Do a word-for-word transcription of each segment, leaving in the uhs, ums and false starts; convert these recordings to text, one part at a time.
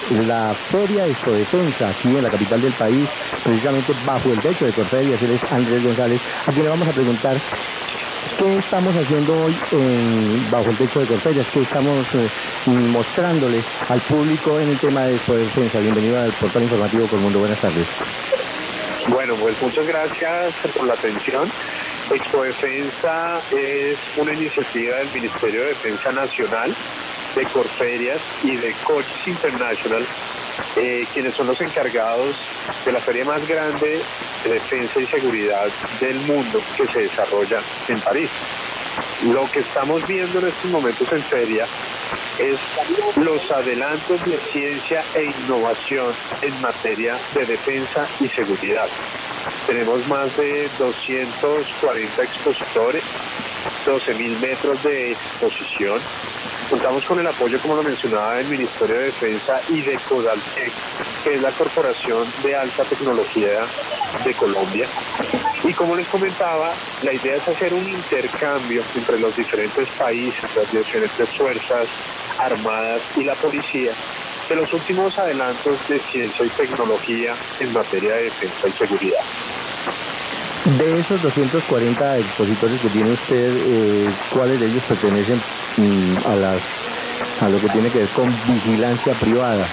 la Feria Expo-Defensa aquí en la capital del país, precisamente bajo el techo de Corferias. Él es Andrés González, a quien le vamos a preguntar qué estamos haciendo hoy en, bajo el techo de Corferias, qué estamos eh, mostrándole al público en el tema de Expo-Defensa. Bienvenido al portal informativo Colmundo, buenas tardes. Bueno, pues muchas gracias por la atención. Expo-Defensa es una iniciativa del Ministerio de Defensa Nacional, de Corferias y de Coches International, eh, quienes son los encargados de la feria más grande de defensa y seguridad del mundo que se desarrolla en París. Lo que estamos viendo en estos momentos en feria es los adelantos de ciencia e innovación en materia de defensa y seguridad. Tenemos más de doscientos cuarenta expositores, doce mil metros de exposición. Contamos con el apoyo, como lo mencionaba, del Ministerio de Defensa y de Codaltec, que es la corporación de alta tecnología de Colombia. Y como les comentaba, la idea es hacer un intercambio entre los diferentes países, las diferentes fuerzas armadas y la policía, de los últimos adelantos de ciencia y tecnología en materia de defensa y seguridad. De esos doscientos cuarenta expositores que tiene usted, eh, ¿cuáles de ellos pertenecen mm, a las a lo que tiene que ver con vigilancia privada?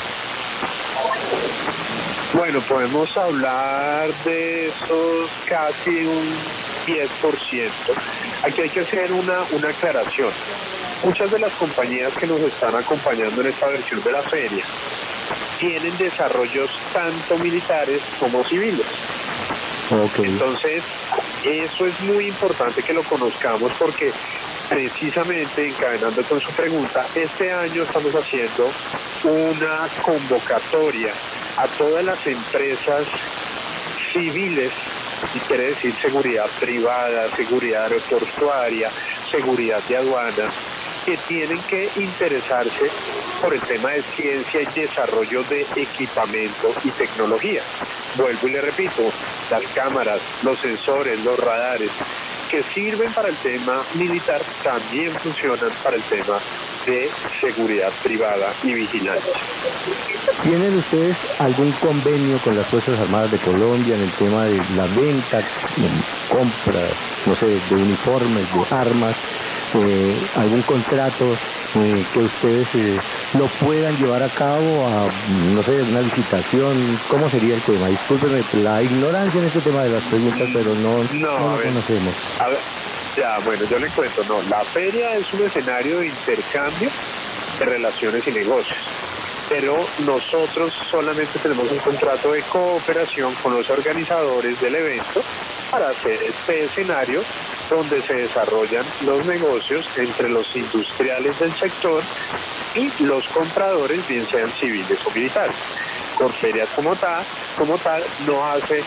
Bueno, podemos hablar de esos casi un diez por ciento. Aquí hay que hacer una, una aclaración. Muchas de las compañías que nos están acompañando en esta versión de la feria tienen desarrollos tanto militares como civiles. Okay. Entonces, eso es muy importante que lo conozcamos porque precisamente, encadenando con su pregunta, este año estamos haciendo una convocatoria a todas las empresas civiles, y quiere decir seguridad privada, seguridad aeroportuaria, seguridad de aduanas, que tienen que interesarse por el tema de ciencia y desarrollo de equipamiento y tecnología. Vuelvo y le repito, las cámaras, los sensores, los radares, que sirven para el tema militar, también funcionan para el tema de seguridad privada y vigilancia. ¿Tienen ustedes algún convenio con las Fuerzas Armadas de Colombia en el tema de la venta, compra, no sé, de uniformes, de armas? Eh, algún contrato eh, que ustedes eh, lo puedan llevar a cabo a, no sé, una licitación? ¿Cómo sería el tema? Discúlpenme la ignorancia en este tema de las preguntas, pero no, no, no lo ver, conocemos. A ver, ya, bueno, yo le cuento, no, la feria es un escenario de intercambio de relaciones y negocios, pero nosotros solamente tenemos un contrato de cooperación con los organizadores del evento para hacer este escenario donde se desarrollan los negocios entre los industriales del sector y los compradores, bien sean civiles o militares. Corferias como tal, como tal, no hace...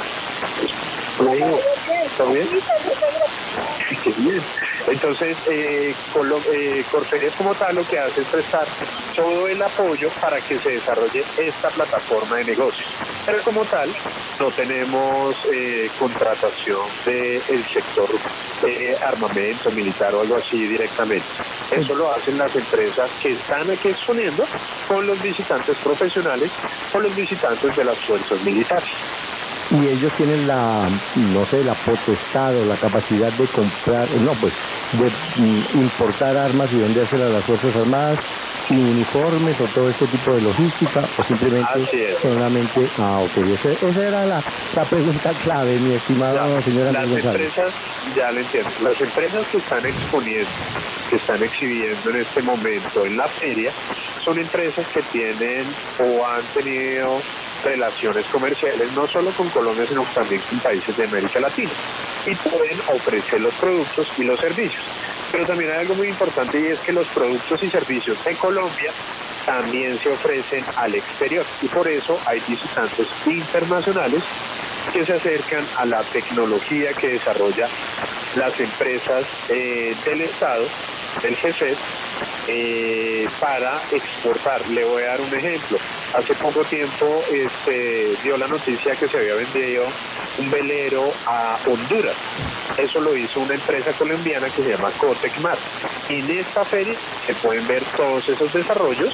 ¿Está bien? Qué bien. Entonces, eh, Colo eh, Corferias como tal lo que hace es prestar todo el apoyo para que se desarrolle esta plataforma de negocios. Pero como tal, no tenemos eh, contratación del sector eh, armamento militar o algo así directamente. Eso lo hacen las empresas que están aquí exponiendo con los visitantes profesionales o los visitantes de las fuerzas militares. Y ellos tienen la, no sé, la potestad o la capacidad de comprar, no, pues, de mm, importar armas y vendérselas a las Fuerzas Armadas, y uniformes o todo este tipo de logística, o simplemente solamente... Ah, ok, esa, esa era la, la pregunta clave, mi estimado señor Andrés Las González. empresas, ya lo entiendo, las empresas que están exponiendo, que están exhibiendo en este momento en la feria, son empresas que tienen o han tenido relaciones comerciales no solo con Colombia, sino también con países de América Latina, y pueden ofrecer los productos y los servicios. Pero también hay algo muy importante, y es que los productos y servicios de Colombia también se ofrecen al exterior, y por eso hay visitantes internacionales que se acercan a la tecnología que desarrolla las empresas eh, del Estado, del G S E T, eh, para exportar. Le voy a dar un ejemplo. Hace poco tiempo este, dio la noticia que se había vendido un velero a Honduras. Eso lo hizo una empresa colombiana que se llama Cotecmar. En esta feria se pueden ver todos esos desarrollos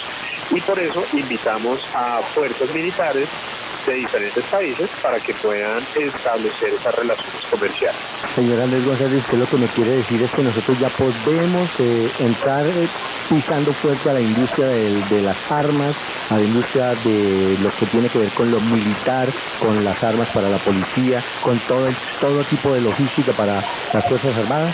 y por eso invitamos a fuerzas militares de diferentes países para que puedan establecer esas relaciones comerciales. Señor Andrés González, usted lo que me quiere decir es que nosotros ya podemos eh, entrar eh, pisando fuerte a la industria de, de las armas, a la industria de lo que tiene que ver con lo militar, con las armas para la policía, con todo, el, todo tipo de logística para las Fuerzas Armadas.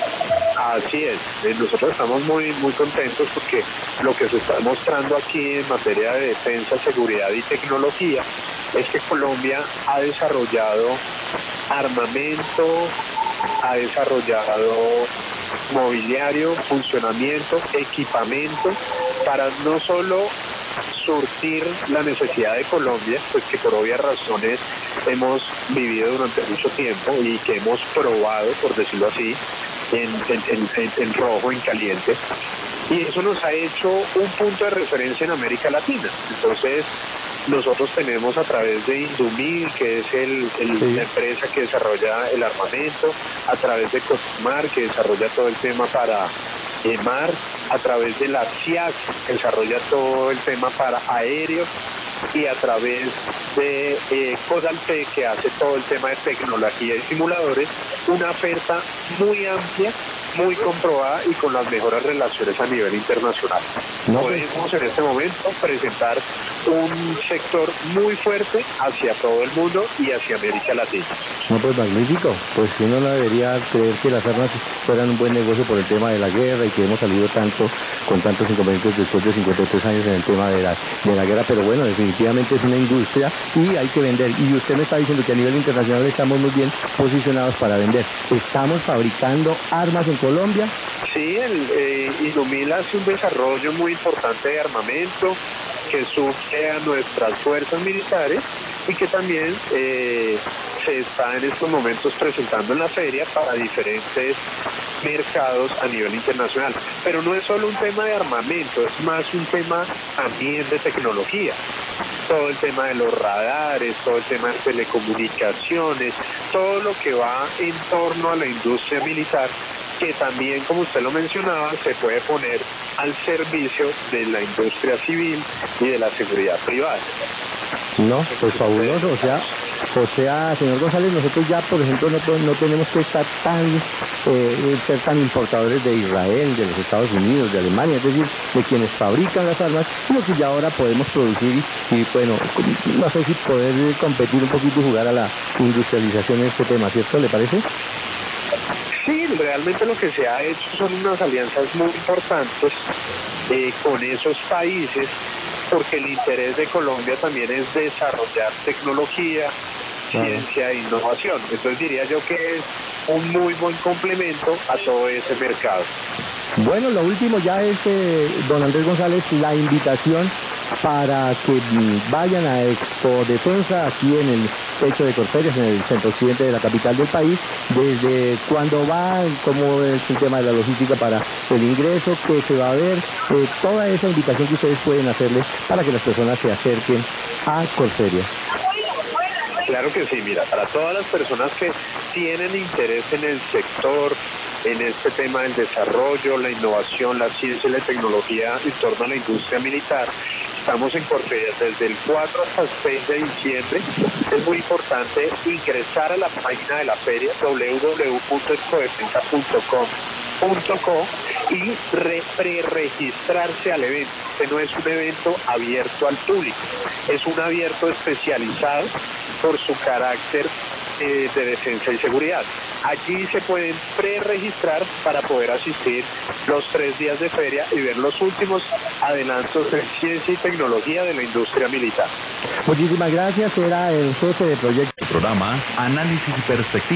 Así es, nosotros estamos muy muy contentos porque lo que se está mostrando aquí en materia de defensa, seguridad y tecnología es que Colombia ha desarrollado armamento, ha desarrollado mobiliario, funcionamiento, equipamiento para no solo surtir la necesidad de Colombia, pues que por obvias razones hemos vivido durante mucho tiempo y que hemos probado, por decirlo así, en, en, en, en rojo, en caliente, y eso nos ha hecho un punto de referencia en América Latina. Entonces, nosotros tenemos a través de Indumil, que es el, el, sí. la empresa que desarrolla el armamento, a través de Cosmar, que desarrolla todo el tema para EMAR, a través de la C I A C, que desarrolla todo el tema para aéreos, y a través de eh, Codaltec, que hace todo el tema de tecnología y simuladores, una oferta muy amplia, muy comprobada y con las mejores relaciones a nivel internacional. No podemos en este momento presentar un sector muy fuerte hacia todo el mundo y hacia América Latina. No, pues magnífico, pues uno no debería creer que las armas fueran un buen negocio por el tema de la guerra y que hemos salido tanto con tantos inconvenientes después de cincuenta y tres años en el tema de la, de la guerra, pero bueno, definitivamente es una industria y hay que vender. Y usted me está diciendo que a nivel internacional estamos muy bien posicionados para vender. ¿Estamos fabricando armas en Colombia? Sí, el eh, Indumil hace un desarrollo muy importante de armamento que suple a nuestras fuerzas militares y que también eh, se está en estos momentos presentando en la feria para diferentes mercados a nivel internacional. Pero no es solo un tema de armamento, es más un tema también de tecnología. Todo el tema de los radares, todo el tema de telecomunicaciones, todo lo que va en torno a la industria militar, que también, como usted lo mencionaba, se puede poner al servicio de la industria civil y de la seguridad privada. No, pues fabuloso, o sea, o sea, señor González, nosotros ya, por ejemplo, no, no tenemos que estar tan, eh, ser tan importadores de Israel, de los Estados Unidos, de Alemania, es decir, de quienes fabrican las armas, sino que ya ahora podemos producir y, y bueno, no sé si poder competir un poquito y jugar a la industrialización en este tema, ¿cierto? ¿Le parece? Sí, realmente lo que se ha hecho son unas alianzas muy importantes eh, con esos países, porque el interés de Colombia también es desarrollar tecnología, claro, ciencia e innovación. Entonces diría yo que es un muy buen complemento a todo ese mercado. Bueno, lo último ya es, eh, don Andrés González, la invitación para que vayan a Expo Defensa aquí en el techo de Corferias, en el centro occidente de la capital del país. Desde cuándo va, cómo es el tema de la logística para el ingreso, qué se va a ver, eh, toda esa invitación que ustedes pueden hacerle para que las personas se acerquen a Corferias. Claro que sí, mira, para todas las personas que tienen interés en el sector, en este tema del desarrollo, la innovación, la ciencia y la tecnología en torno a la industria militar, estamos en Corferias desde el cuatro hasta el seis de diciembre. Es muy importante ingresar a la página de la feria doble u doble u doble u punto excodefensa punto com punto co y re, pre-registrarse al evento. Este no es un evento abierto al público, es un abierto especializado por su carácter eh, de defensa y seguridad. Allí se pueden pre-registrar para poder asistir los tres días de feria y ver los últimos adelantos en ciencia y tecnología de la industria militar. Muchísimas gracias, era el jefe de proyecto. Programa Análisis y Perspectiva.